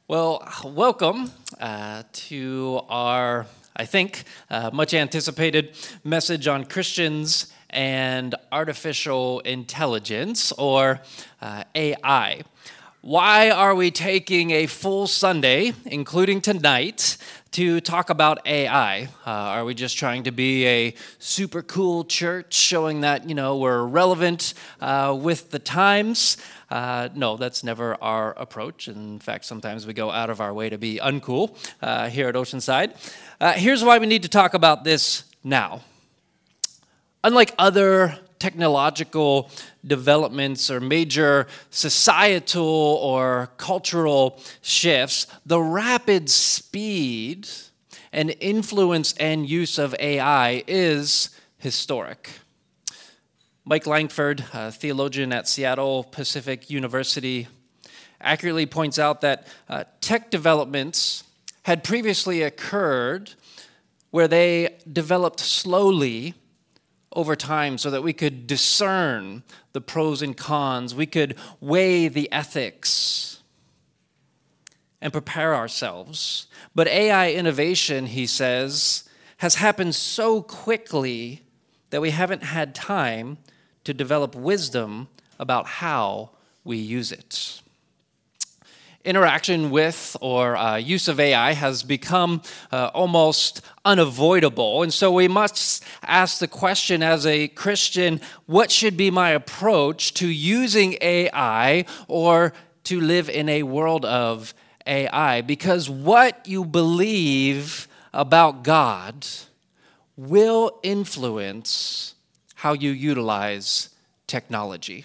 Well, welcome to our, I think, much anticipated message on Christians and artificial intelligence, or AI. Why are we taking a full Sunday, including tonight, to talk about AI? Are we just trying to be a super cool church showing that, we're relevant with the times? No, that's never our approach. In fact, sometimes we go out of our way to be uncool here at Oceanside. Here's why we need to talk about this now. Unlike other technological developments or major societal or cultural shifts, the rapid speed and influence and use of AI is historic. Mike Langford, a theologian at Seattle Pacific University, accurately points out that tech developments had previously occurred where they developed slowly over time so that we could discern the pros and cons, we could weigh the ethics and prepare ourselves. But AI innovation, he says, has happened so quickly that we haven't had time to develop wisdom about how we use it. Interaction with or use of AI has become almost unavoidable. And so we must ask the question as a Christian, what should be my approach to using AI or to live in a world of AI? Because what you believe about God will influence how you utilize technology.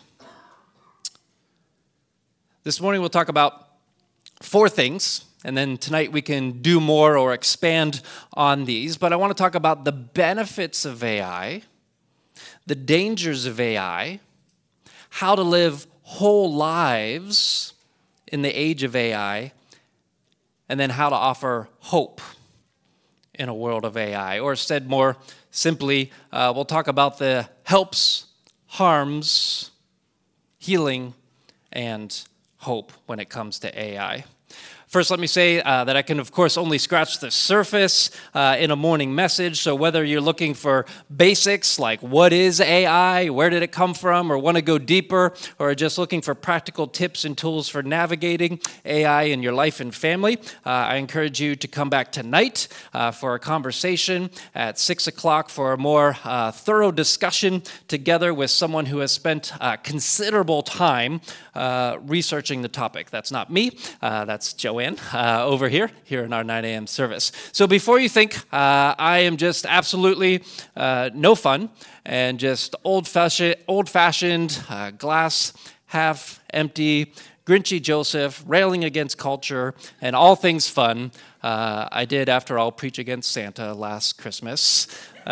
This morning we'll talk about 4 things, and then tonight we can do more or expand on these. But I want to talk about the benefits of AI, the dangers of AI, how to live whole lives in the age of AI, and then how to offer hope in a world of AI. Or said more simply, we'll talk about the helps, harms, healing, and hope when it comes to AI. First, let me say that I can, of course, only scratch the surface in a morning message. So whether you're looking for basics like what is AI, where did it come from, or want to go deeper, or just looking for practical tips and tools for navigating AI in your life and family, I encourage you to come back tonight for a conversation at 6 o'clock for a more thorough discussion together with someone who has spent considerable time researching the topic. That's not me, that's Joanne over here in our 9 a.m. service. So before you think I am just absolutely no fun and just old-fashioned, glass half empty, Grinchy Joseph, railing against culture and all things fun, I did, after all, preach against Santa last Christmas.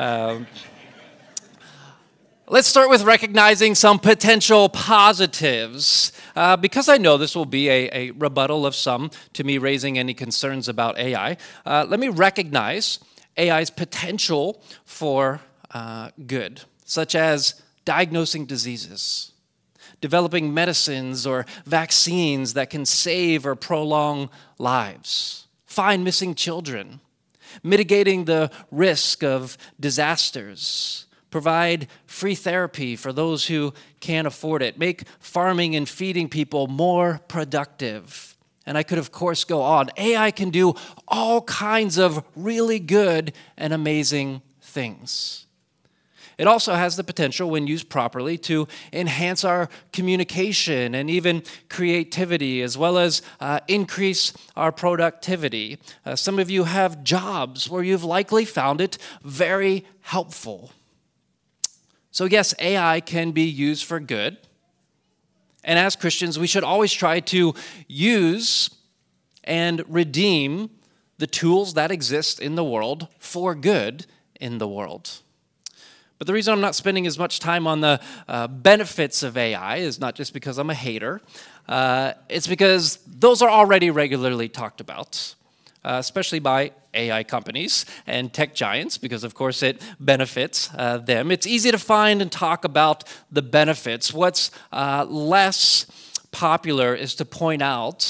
Let's start with recognizing some potential positives, because I know this will be a rebuttal of some to me raising any concerns about AI. Let me recognize AI's potential for good, such as diagnosing diseases, developing medicines or vaccines that can save or prolong lives, find missing children, mitigating the risk of disasters, provide free therapy for those who can't afford it, make farming and feeding people more productive. And I could, of course, go on. AI can do all kinds of really good and amazing things. It also has the potential, when used properly, to enhance our communication and even creativity, as well as increase our productivity. Some of you have jobs where you've likely found it very helpful. So yes, AI can be used for good. And as Christians, we should always try to use and redeem the tools that exist in the world for good in the world. But the reason I'm not spending as much time on the benefits of AI is not just because I'm a hater. It's because those are already regularly talked about, especially by AI companies and tech giants, because of course it benefits them. It's easy to find and talk about the benefits. What's less popular is to point out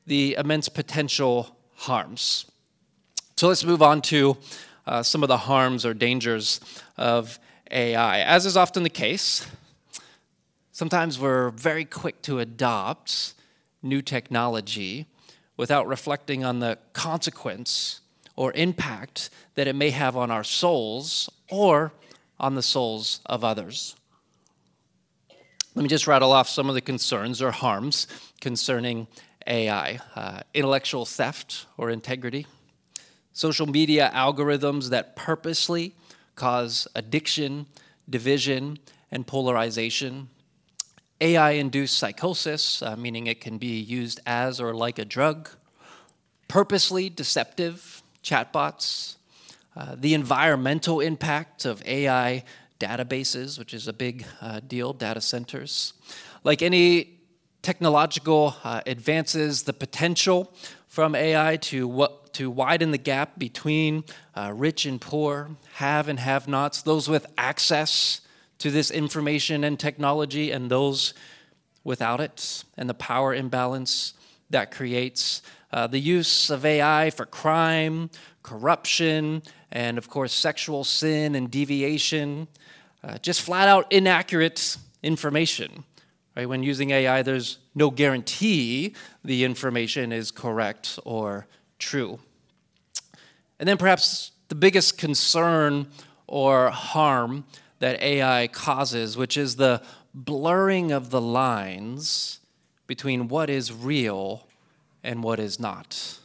the immense potential harms. So let's move on to some of the harms or dangers of AI. As is often the case, sometimes we're very quick to adopt new technology without reflecting on the consequence or impact that it may have on our souls or on the souls of others. Let me just rattle off some of the concerns or harms concerning AI. Intellectual theft or integrity. Social media algorithms that purposely cause addiction, division, and polarization. AI-induced psychosis, meaning it can be used as or like a drug. Purposely deceptive chatbots. The environmental impact of AI databases, which is a big deal, data centers. Like any technological advances, the potential from AI to widen the gap between rich and poor, have and have-nots, those with access to this information and technology and those without it, and the power imbalance that creates. The use of AI for crime, corruption, and of course sexual sin and deviation, just flat out inaccurate information. Right? When using AI, there's no guarantee the information is correct or true. And then perhaps the biggest concern or harm that AI causes, which is the blurring of the lines between what is real and what is not.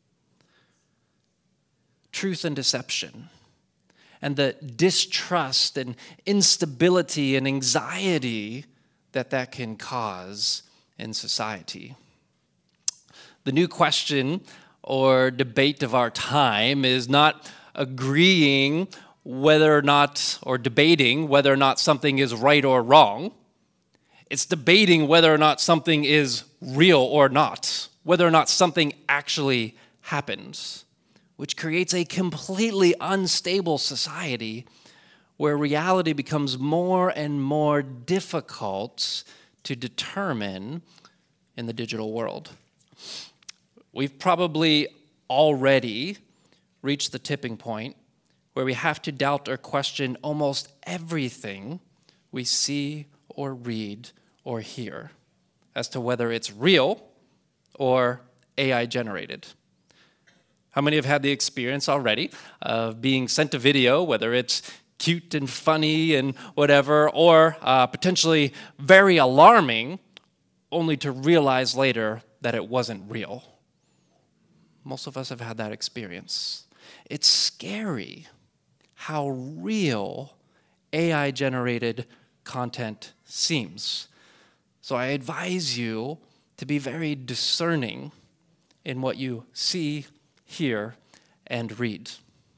Truth and deception, and the distrust and instability and anxiety that can cause in society. The new question or debate of our time is not agreeing whether or not, or debating whether or not something is right or wrong. It's debating whether or not something is real or not, whether or not something actually happens, which creates a completely unstable society where reality becomes more and more difficult to determine in the digital world. We've probably already reached the tipping point where we have to doubt or question almost everything we see or read or hear as to whether it's real or AI generated. How many have had the experience already of being sent a video, whether it's cute and funny and whatever, or potentially very alarming, only to realize later that it wasn't real? Most of us have had that experience. It's scary how real AI-generated content seems. So I advise you to be very discerning in what you see, hear, and read.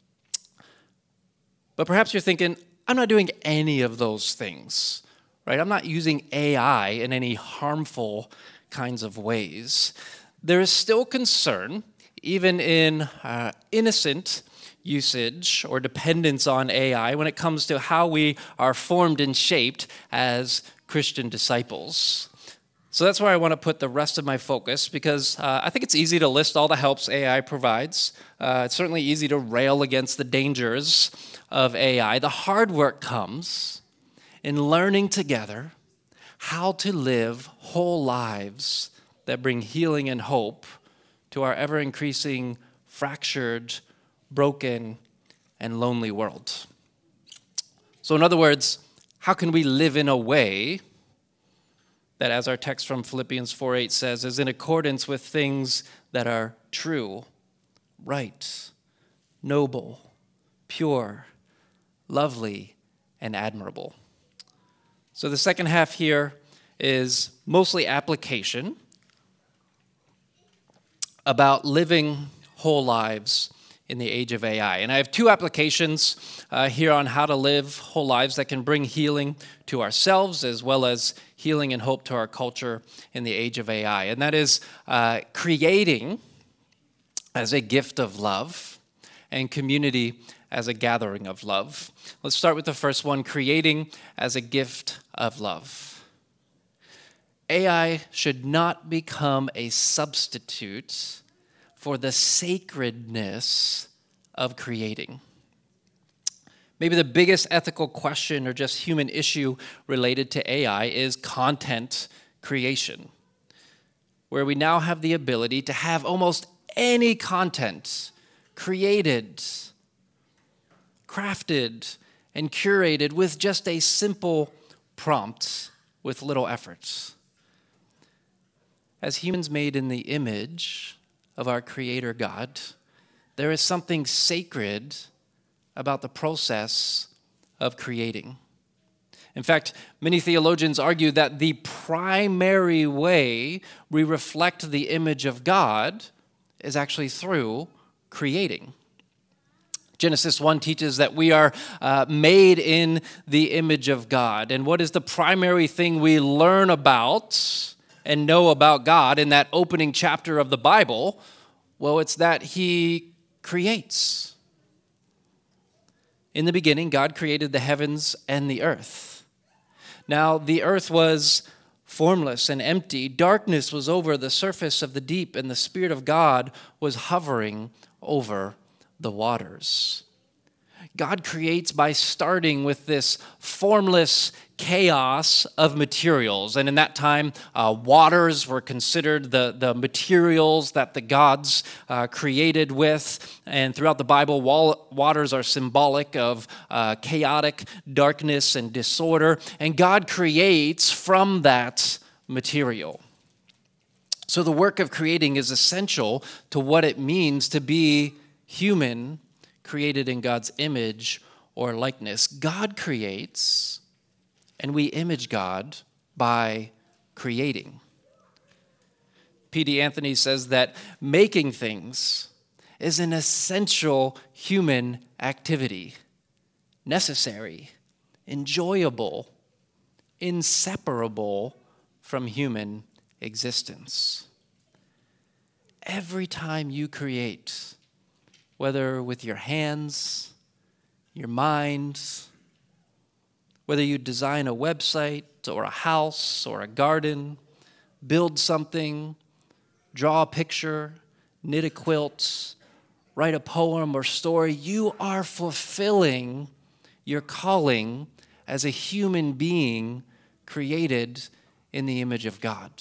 But perhaps you're thinking, I'm not doing any of those things, right? I'm not using AI in any harmful kinds of ways. There is still concern, even in innocent usage or dependence on AI, when it comes to how we are formed and shaped as Christian disciples. So that's where I want to put the rest of my focus, because I think it's easy to list all the helps AI provides. It's certainly easy to rail against the dangers of AI. The hard work comes in learning together how to live whole lives that bring healing and hope to our ever-increasing, fractured, broken, and lonely world. So in other words, how can we live in a way that, as our text from Philippians 4:8 says, is in accordance with things that are true, right, noble, pure, lovely, and admirable? So the second half here is mostly application about living whole lives in the age of AI. And I have two applications here on how to live whole lives that can bring healing to ourselves as well as healing and hope to our culture in the age of AI. And that is creating as a gift of love and community as a gathering of love. Let's start with the first one, creating as a gift of love. AI should not become a substitute for the sacredness of creating. Maybe the biggest ethical question or just human issue related to AI is content creation, where we now have the ability to have almost any content created, crafted, and curated with just a simple prompt with little efforts. As humans made in the image of our Creator God, there is something sacred about the process of creating. In fact, many theologians argue that the primary way we reflect the image of God is actually through creating. Genesis 1 teaches that we are made in the image of God. And what is the primary thing we learn about and know about God in that opening chapter of the Bible? Well, it's that He creates. In the beginning, God created the heavens and the earth. Now, the earth was formless and empty. Darkness was over the surface of the deep, and the Spirit of God was hovering over the waters. God creates by starting with this formless chaos of materials. And in that time, waters were considered the materials that the gods created with. And throughout the Bible, waters are symbolic of chaotic darkness and disorder. And God creates from that material. So the work of creating is essential to what it means to be human, created in God's image or likeness. God creates, and we image God by creating. P.D. Anthony says that making things is an essential human activity, necessary, enjoyable, inseparable from human existence. Every time you create, whether with your hands, your mind, whether you design a website or a house or a garden, build something, draw a picture, knit a quilt, write a poem or story, you are fulfilling your calling as a human being created in the image of God.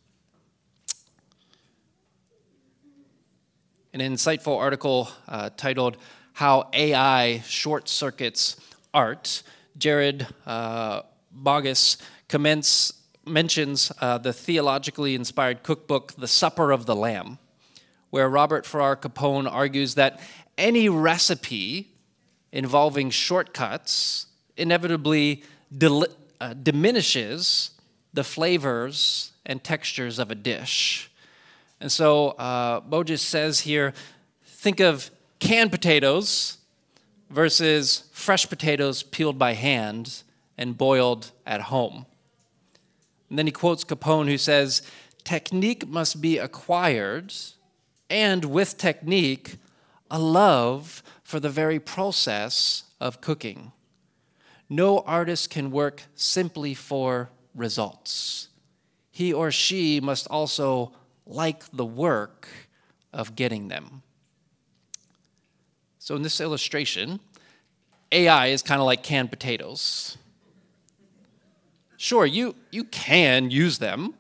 An insightful article titled How AI Short Circuits Art, Jared Bogus mentions the theologically inspired cookbook, The Supper of the Lamb, where Robert Farrar Capon argues that any recipe involving shortcuts inevitably diminishes the flavors and textures of a dish. And so Bogus says here, think of canned potatoes versus fresh potatoes peeled by hand and boiled at home. And then he quotes Capone, who says, technique must be acquired, and with technique, a love for the very process of cooking. No artist can work simply for results. He or she must also like the work of getting them. So in this illustration, AI is kind of like canned potatoes. Sure, you can use them,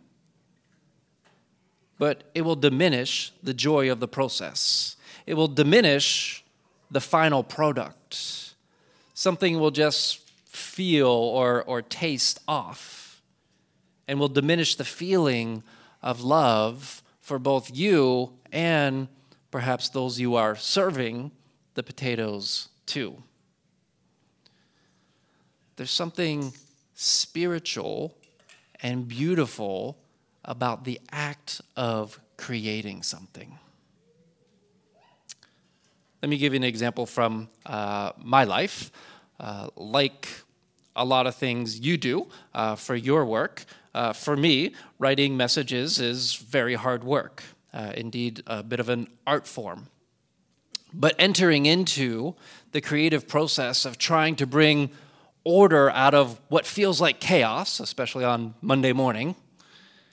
but it will diminish the joy of the process. It will diminish the final product. Something will just feel or taste off, and will diminish the feeling of love for both you and perhaps those you are serving the potatoes to. There's something spiritual and beautiful about the act of creating something. Let me give you an example from my life. Like a lot of things you do for your work, for me, writing messages is very hard work, indeed a bit of an art form. But entering into the creative process of trying to bring order out of what feels like chaos, especially on Monday morning,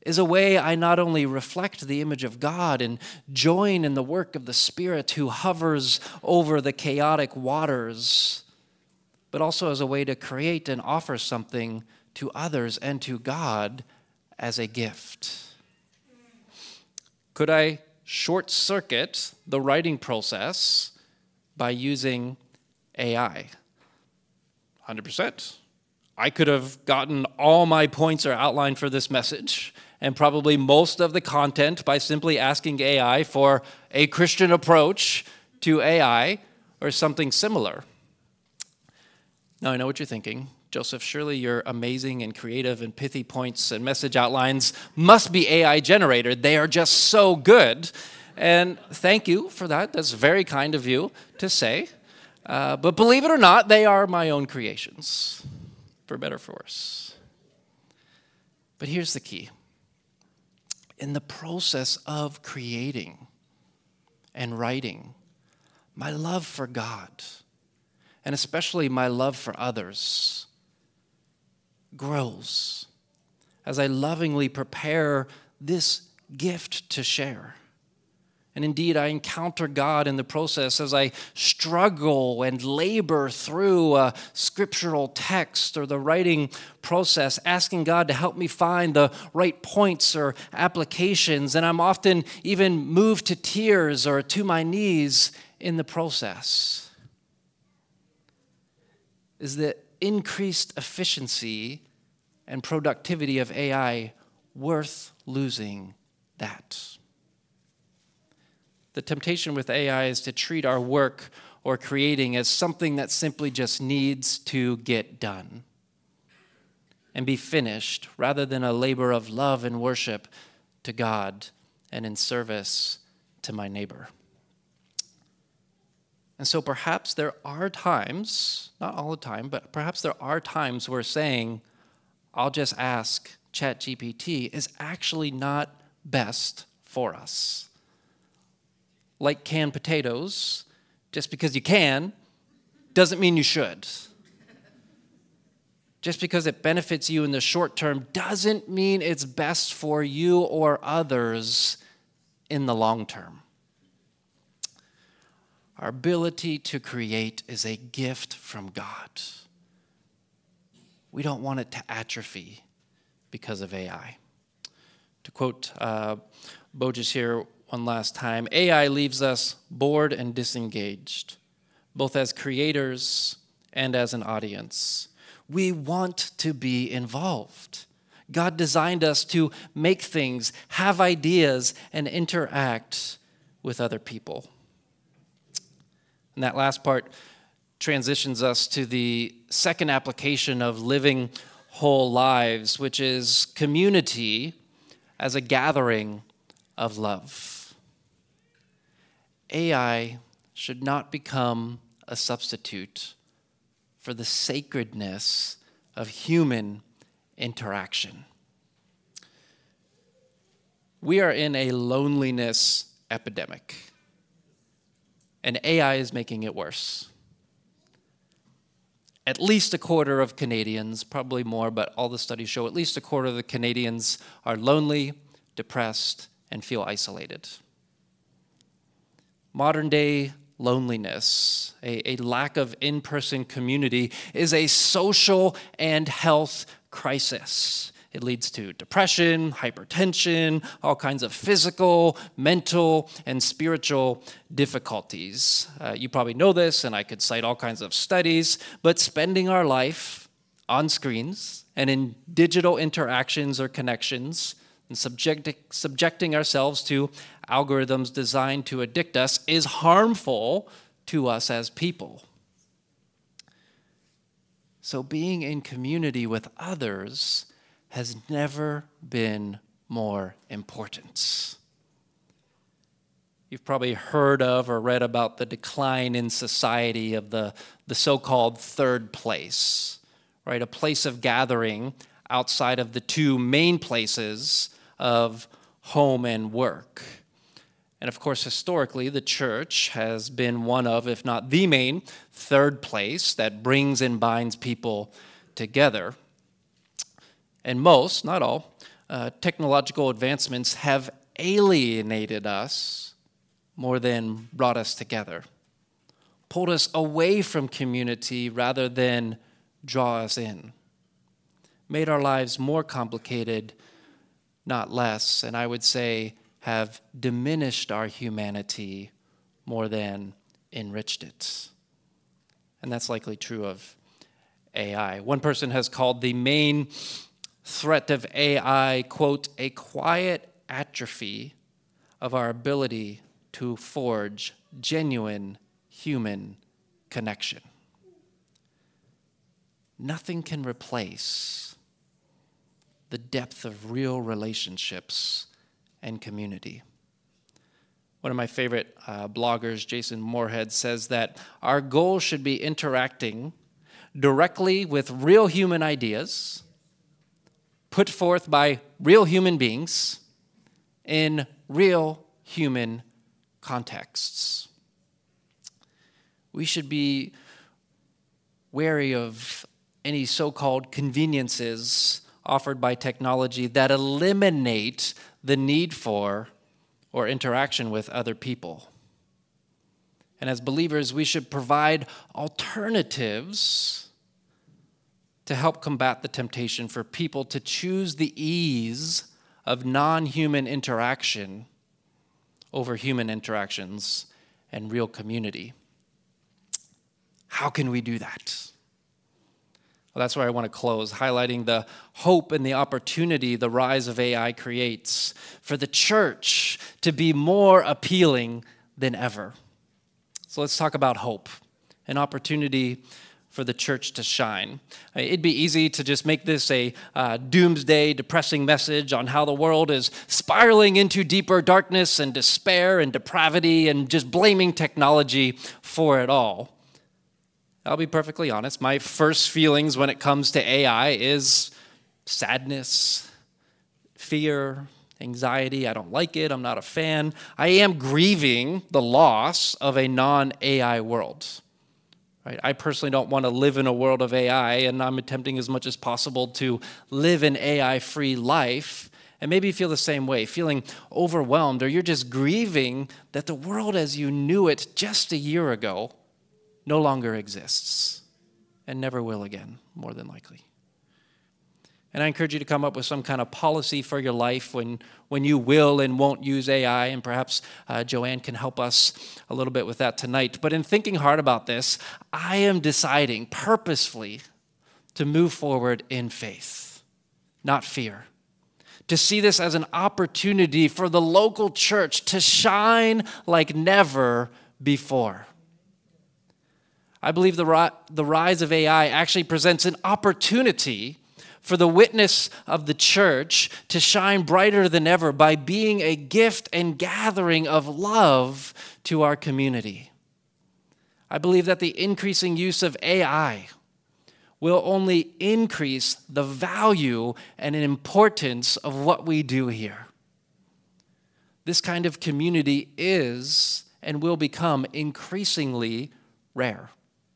is a way I not only reflect the image of God and join in the work of the Spirit who hovers over the chaotic waters, but also as a way to create and offer something to others and to God as a gift. Could I short circuit the writing process by using AI? 100%. I could have gotten all my points or outline for this message and probably most of the content by simply asking AI for a Christian approach to AI or something similar. Now, I know what you're thinking. Joseph, surely your amazing and creative and pithy points and message outlines must be AI generated. They are just so good. And thank you for that. That's very kind of you to say. But believe it or not, they are my own creations, for better or for worse. But here's the key. In the process of creating and writing, my love for God, and especially my love for others, grows as I lovingly prepare this gift to share. And indeed, I encounter God in the process as I struggle and labor through a scriptural text or the writing process, asking God to help me find the right points or applications. And I'm often even moved to tears or to my knees in the process. Is the increased efficiency and productivity of AI worth losing that? The temptation with AI is to treat our work or creating as something that simply just needs to get done and be finished, rather than a labor of love and worship to God and in service to my neighbor. And so perhaps there are times, not all the time, but perhaps there are times where saying, I'll just ask ChatGPT is actually not best for us. Like canned potatoes, just because you can doesn't mean you should. Just because it benefits you in the short term doesn't mean it's best for you or others in the long term. Our ability to create is a gift from God. We don't want it to atrophy because of AI. To quote Boges here one last time, AI leaves us bored and disengaged, both as creators and as an audience. We want to be involved. God designed us to make things, have ideas, and interact with other people. And that last part transitions us to the second application of living whole lives, which is community as a gathering of love. AI should not become a substitute for the sacredness of human interaction. We are in a loneliness epidemic, and AI is making it worse. At least a quarter of Canadians, probably more, but all the studies show at least a quarter of the Canadians are lonely, depressed, and feel isolated. Modern day loneliness, a lack of in-person community, is a social and health crisis. It leads to depression, hypertension, all kinds of physical, mental, and spiritual difficulties. You probably know this, and I could cite all kinds of studies, but spending our life on screens and in digital interactions or connections and subjecting ourselves to algorithms designed to addict us is harmful to us as people. So being in community with others has never been more important. You've probably heard of or read about the decline in society of the so-called third place, right? A place of gathering outside of the two main places of home and work. And of course, historically, the church has been one of, if not the main, third place that brings and binds people together. And most, not all, Technological advancements have alienated us more than brought us together, pulled us away from community rather than draw us in, made our lives more complicated, not less, and I would say have diminished our humanity more than enriched it. And that's likely true of AI. One person has called the main threat of AI, quote, a quiet atrophy of our ability to forge genuine human connection. Nothing can replace the depth of real relationships and community. One of my favorite bloggers, Jason Moorhead, says that our goal should be interacting directly with real human ideas put forth by real human beings in real human contexts. We should be wary of any so-called conveniences offered by technology that eliminate the need for or interaction with other people. And as believers, we should provide alternatives to help combat the temptation for people to choose the ease of non-human interaction over human interactions and real community. How can we do that? Well, that's where I want to close, highlighting the hope and the opportunity the rise of AI creates for the church to be more appealing than ever. So let's talk about hope, an opportunity for the church to shine. It'd be easy to just make this a doomsday, depressing message on how the world is spiraling into deeper darkness and despair and depravity and just blaming technology for it all. I'll be perfectly honest, my first feelings when it comes to AI is sadness, fear, anxiety. I don't like it. I'm not a fan. I am grieving the loss of a non-AI world. Right? I personally don't want to live in a world of AI, and I'm attempting as much as possible to live an AI-free life. And maybe you feel the same way, feeling overwhelmed, or you're just grieving that the world as you knew it just a year ago no longer exists and never will again, more than likely. And I encourage you to come up with some kind of policy for your life when you will and won't use AI, and perhaps Joanne can help us a little bit with that tonight. But in thinking hard about this, I am deciding purposefully to move forward in faith, not fear. To see this as an opportunity for the local church to shine like never before. I believe the rise of AI actually presents an opportunity for the witness of the church to shine brighter than ever by being a gift and gathering of love to our community. I believe that the increasing use of AI will only increase the value and importance of what we do here. This kind of community is and will become increasingly rare,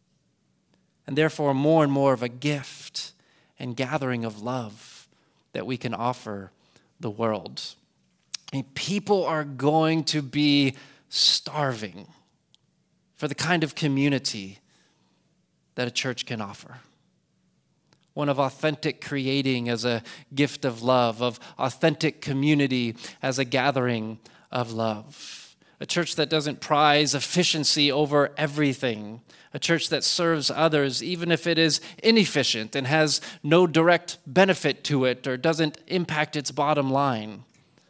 and therefore more and more of a gift and gathering of love that we can offer the world. And people are going to be starving for the kind of community that a church can offer. One of authentic creating as a gift of love, of authentic community as a gathering of love. A church that doesn't prize efficiency over everything. A church that serves others even if it is inefficient and has no direct benefit to it or doesn't impact its bottom line.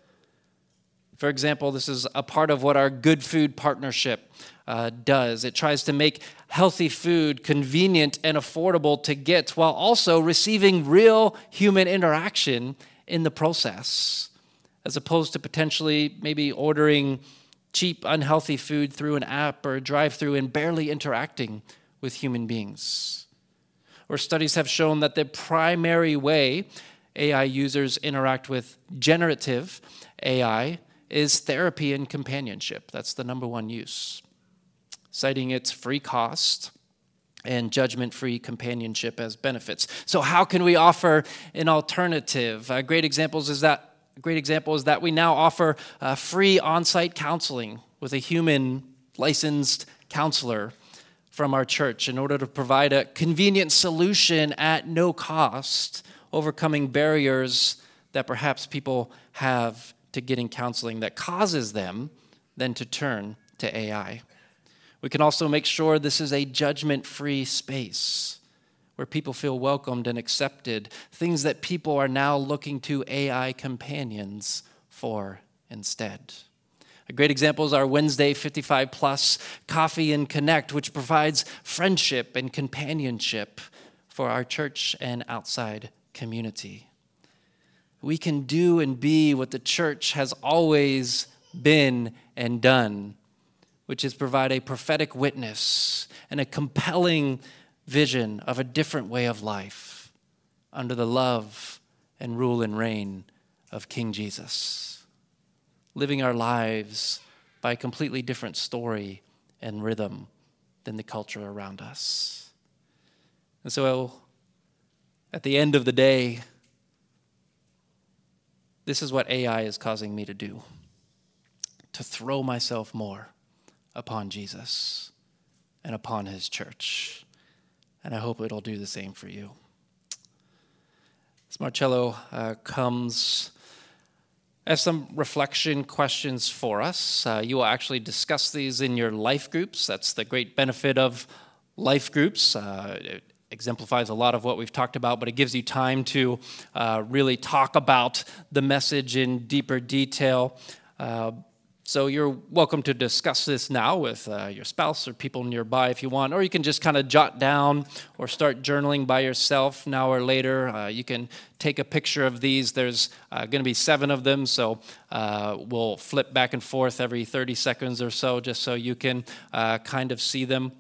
For example, this is a part of what our Good Food Partnership does. It tries to make healthy food convenient and affordable to get while also receiving real human interaction in the process, as opposed to potentially maybe ordering cheap, unhealthy food through an app or a drive-through and barely interacting with human beings. Or studies have shown that the primary way AI users interact with generative AI is therapy and companionship. That's the number one use. Citing its free cost and judgment-free companionship as benefits. So how can we offer an alternative? A great example is that we now offer free on-site counseling with a human licensed counselor from our church in order to provide a convenient solution at no cost, overcoming barriers that perhaps people have to getting counseling that causes them then to turn to AI. We can also make sure this is a judgment-free space where people feel welcomed and accepted, things that people are now looking to AI companions for instead. A great example is our Wednesday 55 Plus Coffee and Connect, which provides friendship and companionship for our church and outside community. We can do and be what the church has always been and done, which is provide a prophetic witness and a compelling vision of a different way of life under the love and rule and reign of King Jesus. Living our lives by a completely different story and rhythm than the culture around us. And so at the end of the day, this is what AI is causing me to do, to throw myself more upon Jesus and upon his church. And I hope it'll do the same for you. As Marcello comes, I have some reflection questions for us. You will actually discuss these in your life groups. That's the great benefit of life groups. It exemplifies a lot of what we've talked about, but it gives you time to really talk about the message in deeper detail. So you're welcome to discuss this now with your spouse or people nearby if you want, or you can just kind of jot down or start journaling by yourself now or later. You can take a picture of these. There's going to be 7 of them, so we'll flip back and forth every 30 seconds or so just so you can kind of see them.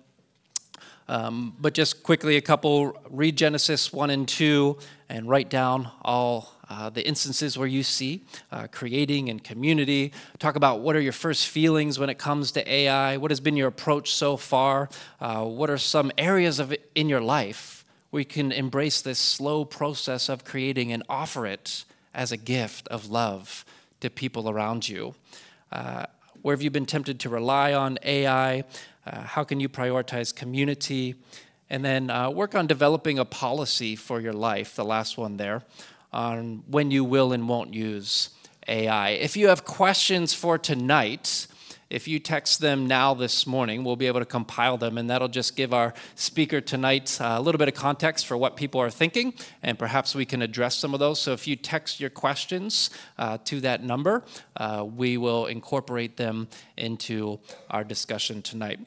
But just quickly, a couple, read Genesis 1 and 2 and write down all the instances where you see creating and community. Talk about what are your first feelings when it comes to AI. What has been your approach so far? What are some areas of it in your life where you can embrace this slow process of creating and offer it as a gift of love to people around you? Where have you been tempted to rely on AI? How can you prioritize community? And then work on developing a policy for your life, the last one there, on when you will and won't use AI. If you have questions for tonight, if you text them now this morning, we'll be able to compile them, and that'll just give our speaker tonight a little bit of context for what people are thinking, and perhaps we can address some of those. So if you text your questions to that number, we will incorporate them into our discussion tonight.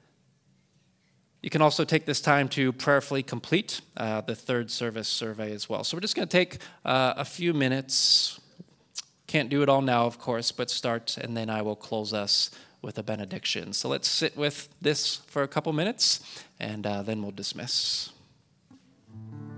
You can also take this time to prayerfully complete the third service survey as well. So we're just going to take a few minutes. Can't do it all now, of course, but start, and then I will close us with a benediction. So let's sit with this for a couple minutes, and then we'll dismiss.